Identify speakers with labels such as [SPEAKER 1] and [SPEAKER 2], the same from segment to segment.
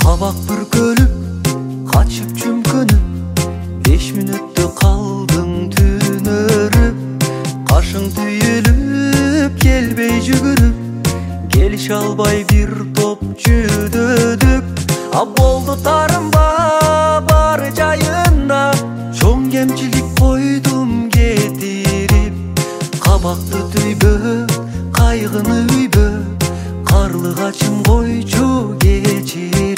[SPEAKER 1] Кабак бүркөлүп качып чүмкөнүп 5 мүнөттө калдың түнөрүп кашың түйүлүп келбей жүгүрүп келише албай бир топ жүдөдүк болду тарымба бар жайында чоң кемчилик койдум кетирип кабакты түйбө кайгыны үйбө карлыгачым койчу кечирип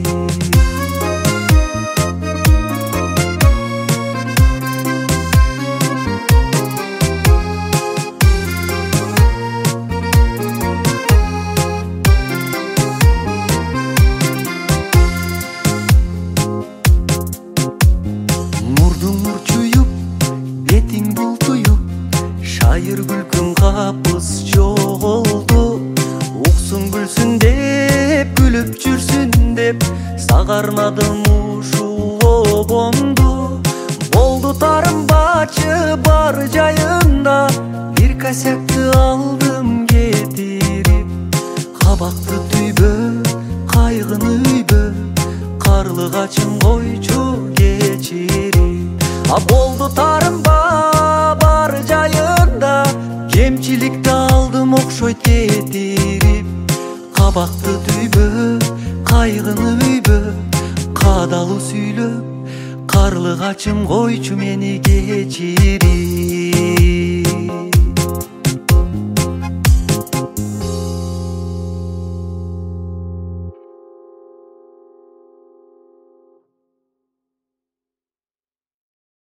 [SPEAKER 1] Шайыр күлкүң капыс жоголду уксун күлсүн деп күлүп жүрсүн деп сагарнадым ушул обомду болду тарымбачы бар жайында бир косякты алдым кетирип кабакты түйбө кайгыны үйбө карлыгачым койчу кечирип болду тарымба бар жайында кемчиликти алдым окшойт кетирип кабакты түйбө кайгыны үйбө кадалуу сүйлөп карлыгачым койчу мени кечирип